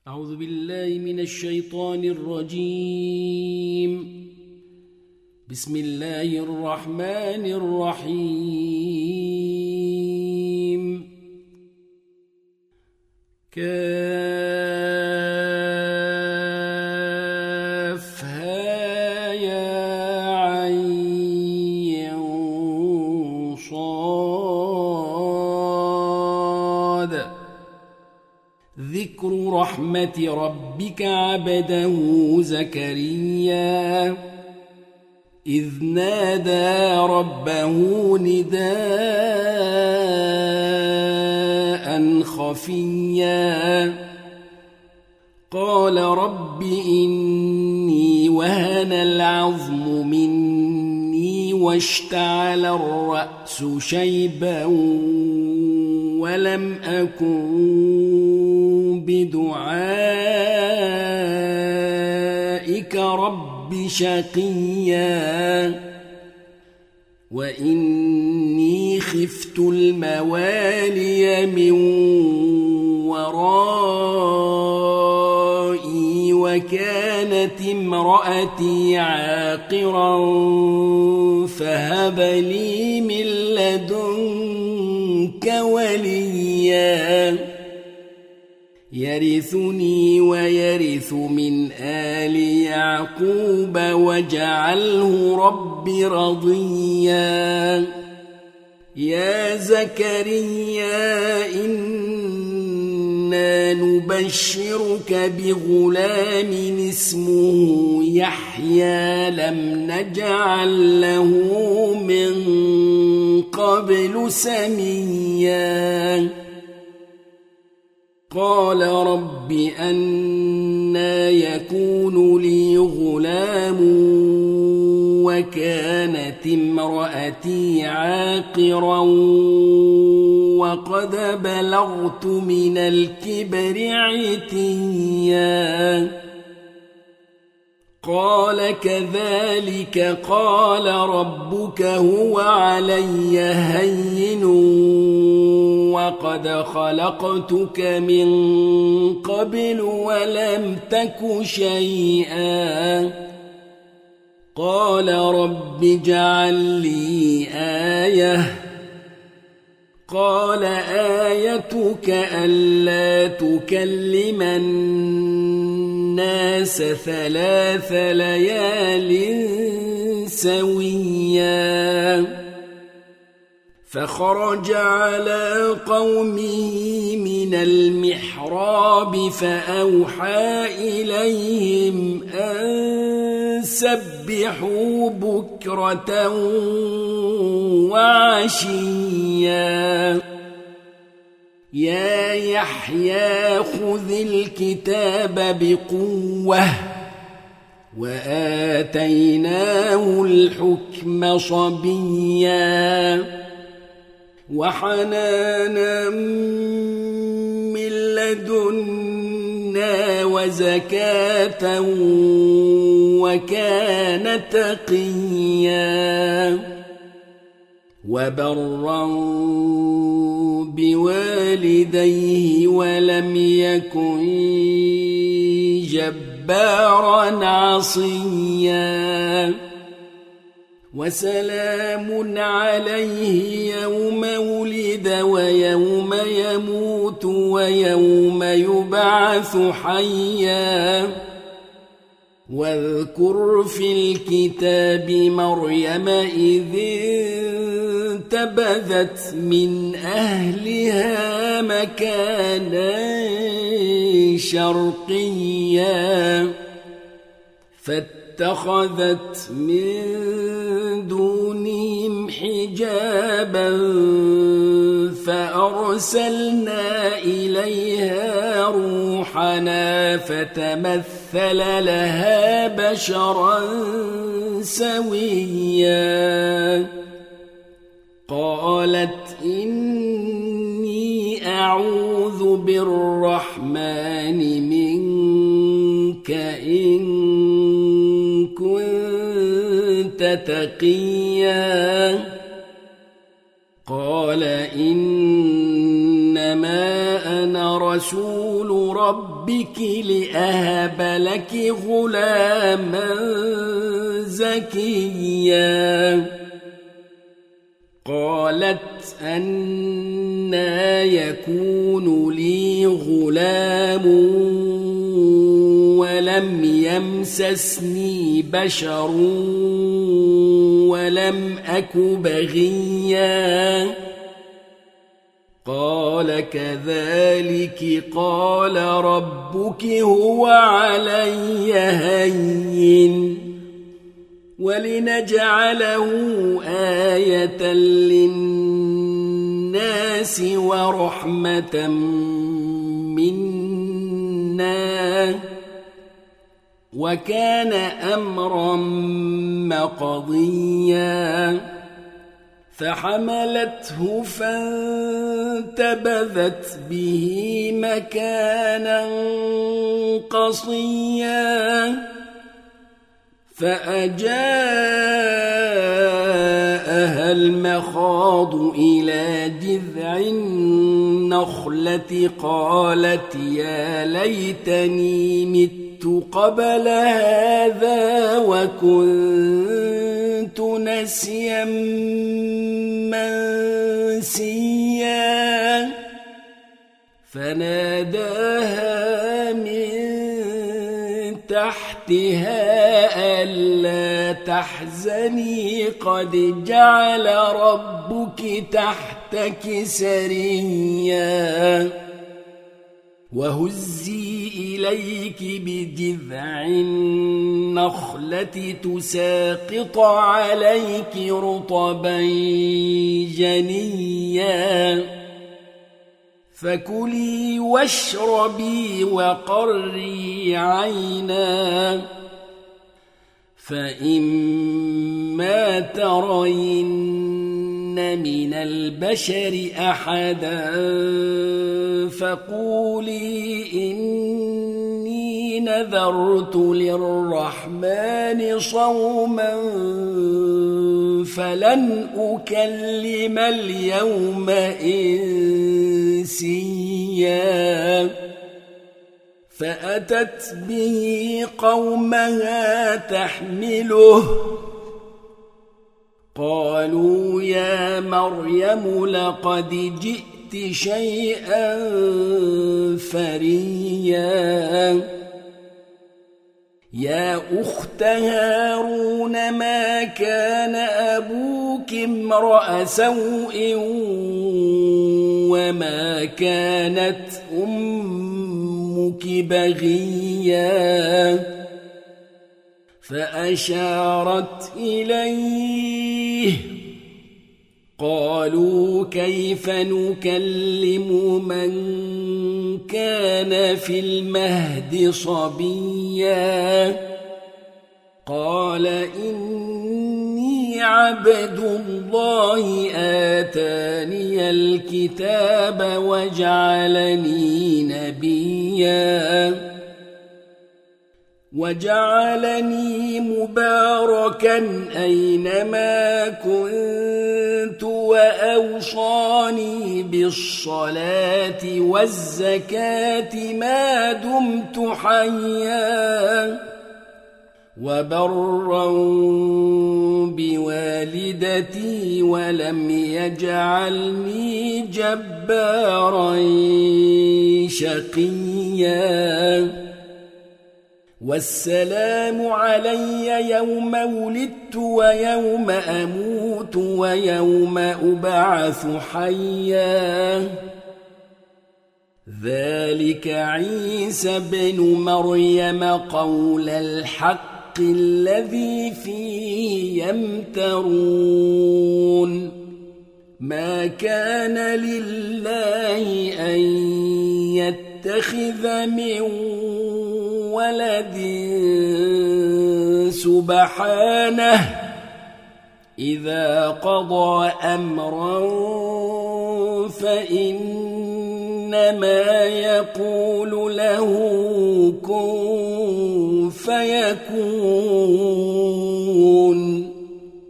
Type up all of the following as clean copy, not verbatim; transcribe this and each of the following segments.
أعوذ بالله من الشيطان الرجيم. بسم الله الرحمن الرحيم. كافها يا عين صاد. ذكر رحمة ربك عبده زكريا إذ نادى ربه نداء خفيا قال رب إني وهن العظم مني واشتعل الرأس شيبا ولم أكن بدعائك رب شقيا وإني خفت الموالي من ورائي وكانت امرأتي عاقرا فهب لي من لدنك وليا يرثني ويرث من آل يعقوب واجعله رب رضيا يا زكريا إنا نبشرك بغلام اسمه يحيى لم نجعل له من قبل سميا قال رب أنى يكون لي غلام وكانت امرأتي عاقرا وقد بلغت من الكبر عتيا قال كذلك قال ربك هو علي هين وقد خلقتك من قبل ولم تك شيئا قال رب اجعل لي آية قال آيتك ألا تكلم الناس 3 ليال سويا فخرج على قومه من المحراب فأوحى إليهم أن سبحوا بكرة وعشيا يا يحيى خذ الكتاب بقوة وآتيناه الحكم صبيا وحنانا من لدنا وزكاة وكان تقيا وبرا بوالديه ولم يكن جبارا عصيا وسلام عليه يوم ولد ويوم يموت ويوم يبعث حيا واذكر في الكتاب مريم إذ انتبذت من أهلها مكانا شرقيا فاتخذت من دونهم حجابا فأرسلنا إليها روحنا فتمثل لها بشرا سويا قالت إني أعوذ بالرحمن منك إن كنت تقيا قال إنما أنا رسول ربك لأهب لك غلاما زكيا قالت أنى يكون لي غلام ولم يمسسني بشر ولم أك بغيا قال كذلك قال ربك هو علي هين ولنجعله آية للناس ورحمة منا وكان أمرا مقضيا فحملته فانتبذت به مكانا قصيا فأجاءها المخاض إلى جذع النخلة قالت يا ليتني مت قبل هذا وكنت نسيا منسيا فناداها من تحتها ألا تحزني قد جعل ربك تحتك سريا وهزي إليك بجذع النخلة تساقط عليك رطبا جنيا فكلي واشربي وقري عينا فإما ترين من البشر أحدا فقولي إني نذرت للرحمن صوما فلن أكلم اليوم إنسيا فأتت به قومها تحمله قالوا يا مريم لقد جئت شيئا فريا يا أخت هارون ما كان أبوك امرأ سوء وما كانت أمك بغيا فأشارت إليه قالوا كيف نكلم من كان في المهد صبيا قال إني عبد الله آتاني الكتاب وجعلني نبيا وجعلني مباركا أينما كنت وأوصاني بالصلاة والزكاة ما دمت حيا وبرا بوالدتي ولم يجعلني جبارا شقيا والسلام علي يوم ولدت ويوم أموت ويوم أبعث حيا ذلك عيسى بن مريم قول الحق الذي فيه يمترون ما كان لله أن يتخذ من ولد سبحانه إذا قضى أمرا فإنما يقول له كن فيكون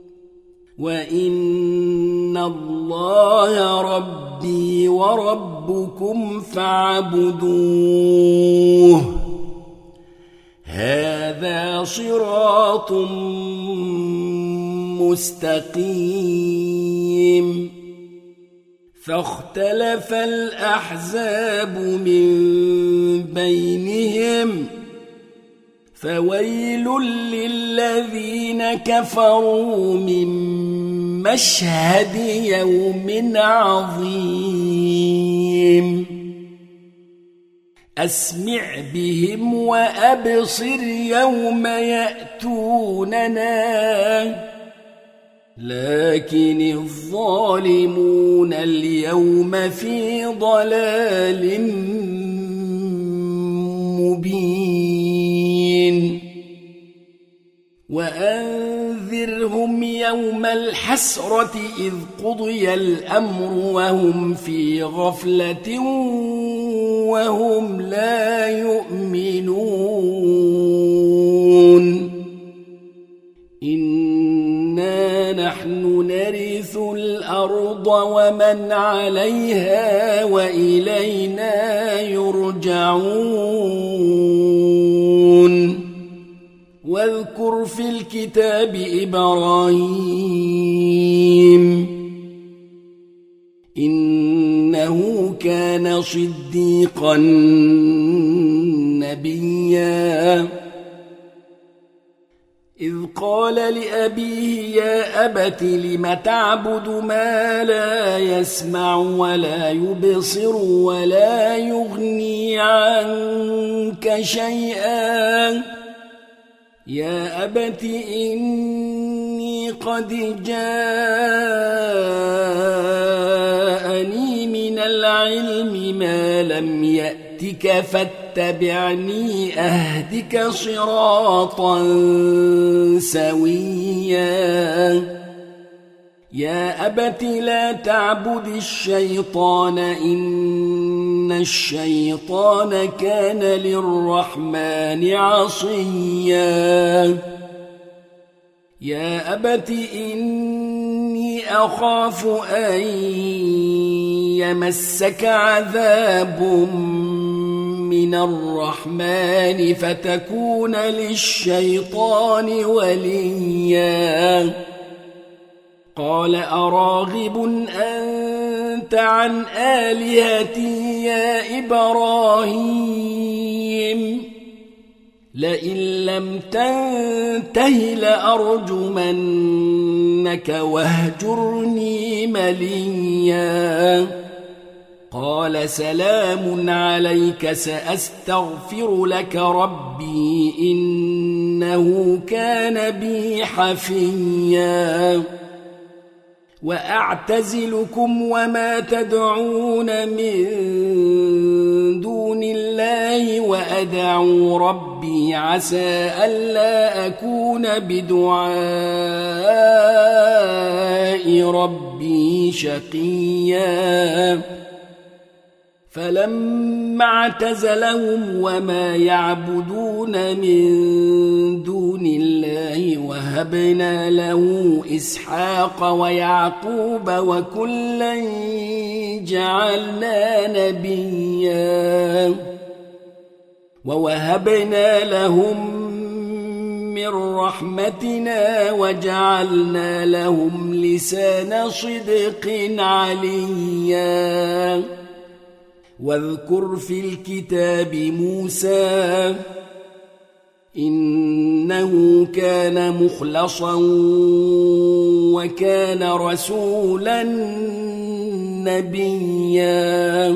وإن الله ربي وربكم ربكم فاعبدوه هذا صراط مستقيم فاختلف الأحزاب من بينهم فويل للذين كفروا من مشهد يوم عظيم أسمع بهم وأبصر يوم يأتوننا لكن الظالمون اليوم في ضلال مبين وأنذرهم يوم الحسرة إذ قضي الأمر وهم في غفلة وهم لا يؤمنون إنا نحن نرث الأرض ومن عليها وإلينا يرجعون واذكر في الكتاب إبراهيم إنه كان صديقا نبيا إذ قال لأبيه يا أبت لم تعبد ما لا يسمع ولا يبصر ولا يغني عنك شيئا يا أبت إني قد جاءني من العلم ما لم يأتك فاتبعني أهدك صراطا سويا يا أبت لا تعبد الشيطان إن الشيطان كان للرحمن عصيا يا أبت إني أخاف أن يمسك عذاب من الرحمن فتكون للشيطان وليا قال أراغب أنت عن آلهتي يا إبراهيم لئن لم تنته لأرجمنك واهجرني مليا قال سلام عليك سأستغفر لك ربي إنه كان بي حفيا وأعتزلكم وما تدعون من دون الله وأدعو ربي عسى ألا أكون بدعاء ربي شقيا فلما اعتزلهم وما يعبدون من دون الله وهبنا له إسحاق ويعقوب وكلا جعلنا نبيا ووهبنا لهم من رحمتنا وجعلنا لهم لسان صدق عليا واذكر في الكتاب موسى إنه كان مخلصا وكان رسولا نبيا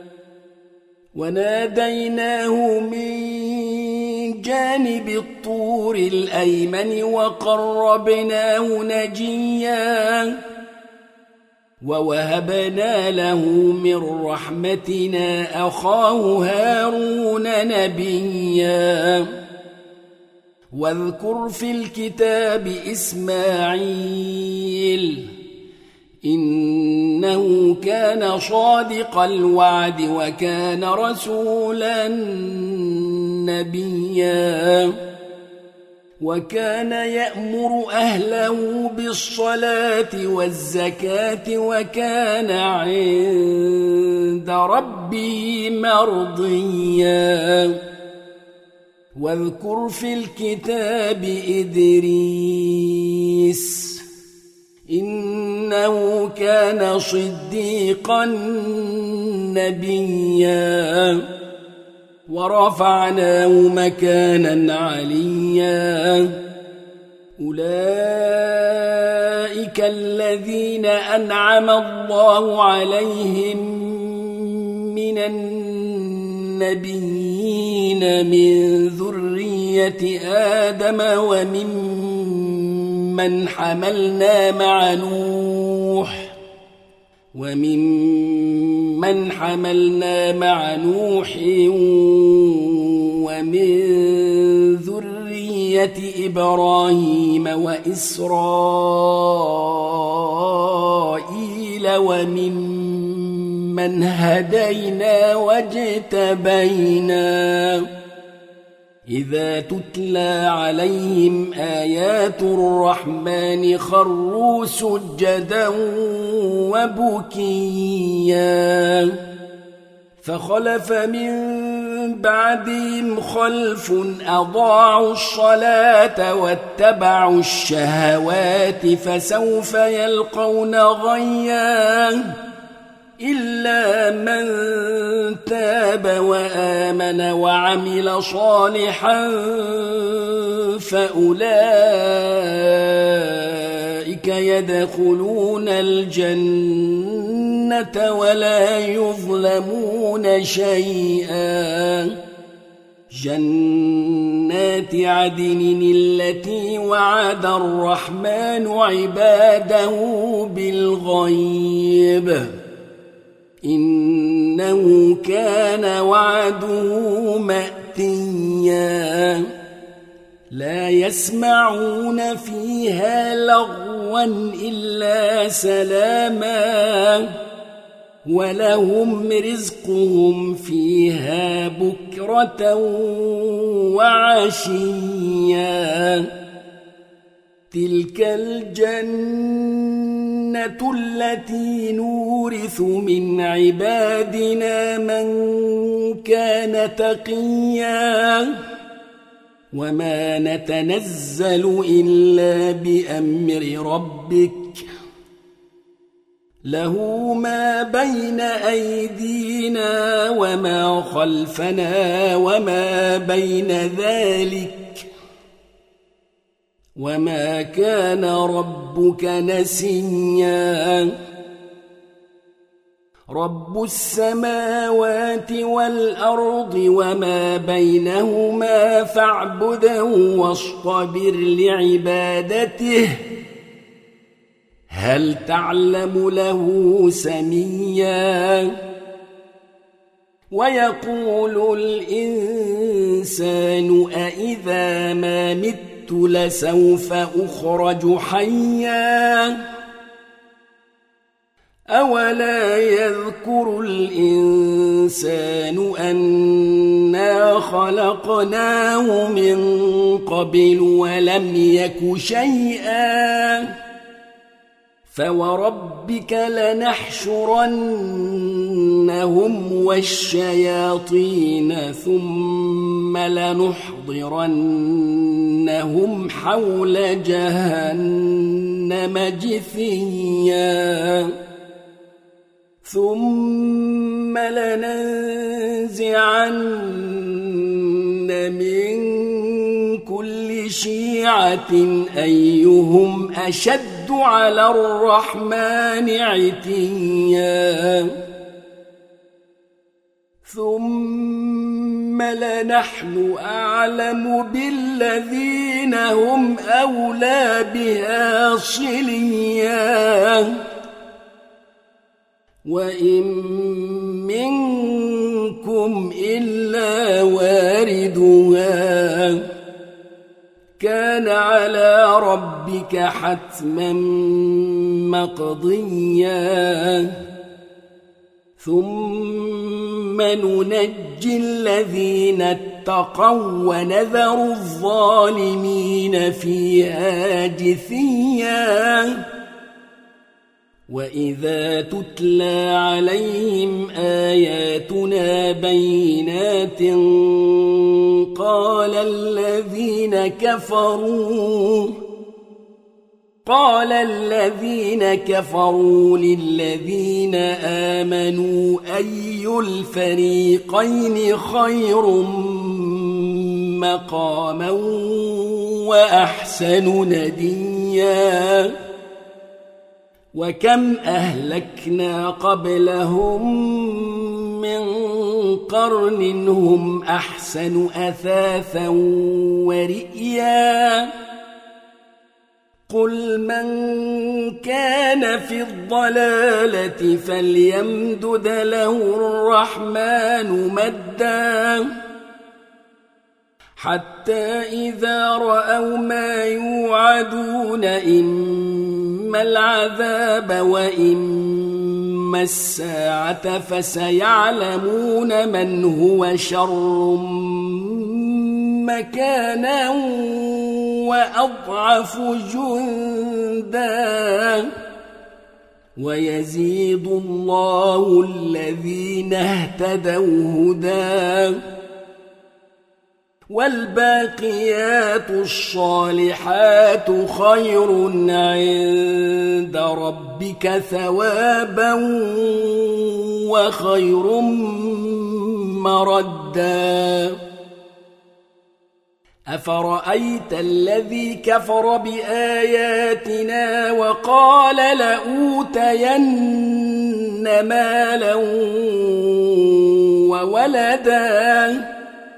وناديناه من جانب الطور الأيمن وقربناه نجيا ووهبنا له من رحمتنا أخاه هارون نبيا واذكر في الكتاب إسماعيل إنه كان صادق الوعد وكان رسولا نبيا وكان يأمر أهله بالصلاة والزكاة وكان عند ربه مرضيا واذكر في الكتاب إدريس إنه كان صديقا نبيا ورفعناه مكانا عليا أولئك الذين أنعم الله عليهم من النبيين من ذرية آدم وممن حملنا مع نوح ومن ذرية إبراهيم وإسرائيل وممن هدينا واجتبينا إذا تتلى عليهم آيات الرحمن خروا سجدا وبكيا فخلف من بعدهم خلف أضاعوا الصلاة واتبعوا الشهوات فسوف يلقون غيا إلا من تاب وآمن وعمل صالحا فأولئك يدخلون الجنة ولا يظلمون شيئا جنات عدن التي وعد الرحمن عباده بالغيب إنه كان وعده مأتيا لا يسمعون فيها لغوا إلا سلاما ولهم رزقهم فيها بكرة وعشيا تلك الجنة التي نورث من عبادنا من كان تقيا وما نتنزل إلا بأمر ربك له ما بين أيدينا وما خلفنا وما بين ذلك وما كان ربك نسيا رب السماوات والأرض وما بينهما فاعبده واصطبر لعبادته هل تعلم له سميا ويقول الإنسان أإذا ما مت لسوف أخرج حيا أولا يذكر الإنسان أنا خلقناه من قبل ولم يك شيئا فوربك لنحشرنهم والشياطين ثم لنحضرنهم حول جهنم جثيا ثم لننزعن من كل شيعة أيهم أشد على الرحمن عتيا ثم لنحن أعلم بالذين هم أولى بها صليا وإن منكم إلا واردها كان على ربك حتما مقضيا ثم ننجي الذين اتقوا ونذر الظالمين فيها جثيا وإذا تتلى عليهم آياتنا بينات قال الذين كفروا للذين آمنوا أي الفريقين خير مقاما وأحسن نديا وكم أهلكنا قبلهم من قرن هم أحسن أثاثا ورئيا قل من كان في الضلالة فليمدد له الرحمن مدا حتى إذا رأوا ما يوعدون إما العذاب وإما الساعة فسيعلمون من هو شر مكانا وأضعف جندا ويزيد الله الذين اهتدوا هدى والباقيات الصالحات خير عند ربك ثوابا وخير مردا أفرأيت الذي كفر بآياتنا وقال لأوتين مالا وولدا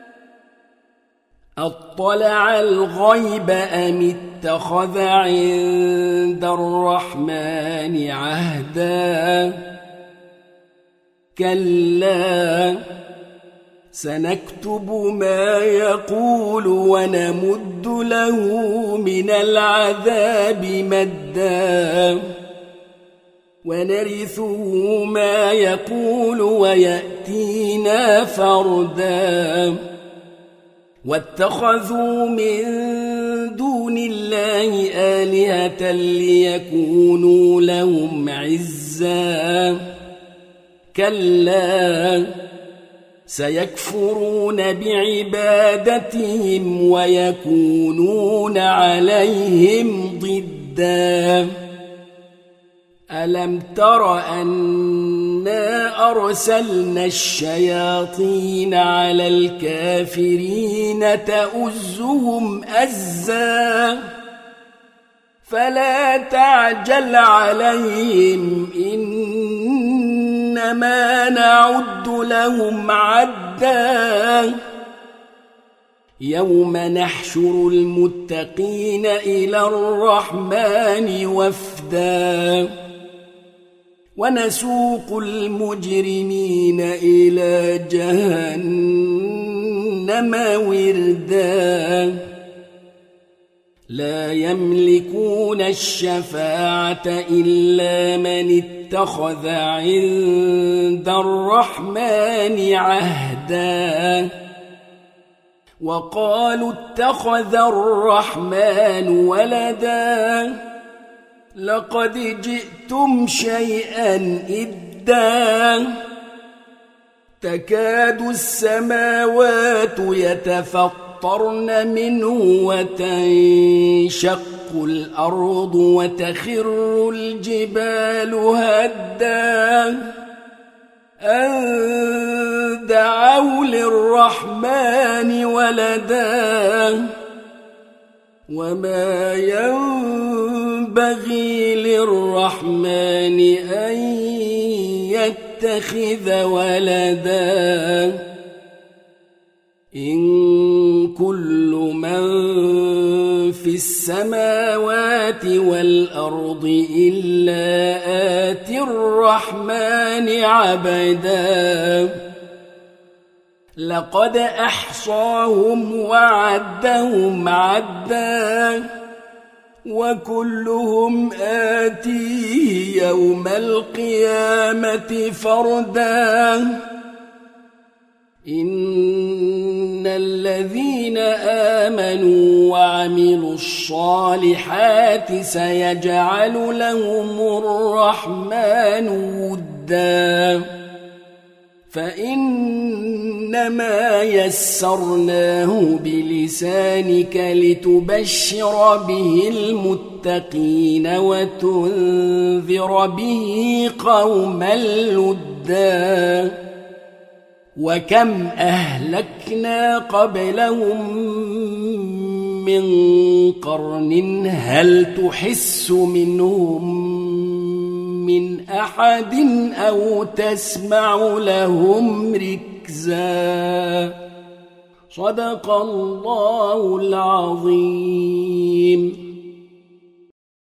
أطلع الغيب أم اتخذ عند الرحمن عهدا كلا سنكتب ما يقول ونمد له من العذاب مدا ونرثه ما يقول ويأتينا فردا واتخذوا من دون الله آلهة ليكونوا لهم عزا كلا سيكفرون بعبادتهم ويكونون عليهم ضدا ألم تر أنا أرسلنا الشياطين على الكافرين تؤزهم أزا فلا تعجل عليهم إنما نعد لهم عدا يوم نحشر المتقين إلى الرحمن وفدا ونسوق المجرمين إلى جهنم وردا لا يملكون الشفاعة إلا من اتخذ عند الرحمن عهدا وقالوا اتخذ الرحمن ولدا لقد جئتم شيئا إدا تكاد السماوات يتفطرن منه وتنشق الأرض وتخر الجبال هدا أن دعوا للرحمن ولدا وما ينبغي للرحمن أن يتخذ ولدا إن كل من في السماوات والأرض إلا آتي الرحمن عبدا لقد أحصاهم وعدهم عدا وكلهم آتيه يوم القيامة فردا إن الذين آمنوا وعملوا الصالحات سيجعل لهم الرحمن ودا فإنما يسرناه بلسانك لتبشر به المتقين وتنذر به قوما لدا وكم أهلكنا قبلهم من قرن هل تحس منهم من أحد أو تسمع لهم ركزا صدق الله العظيم.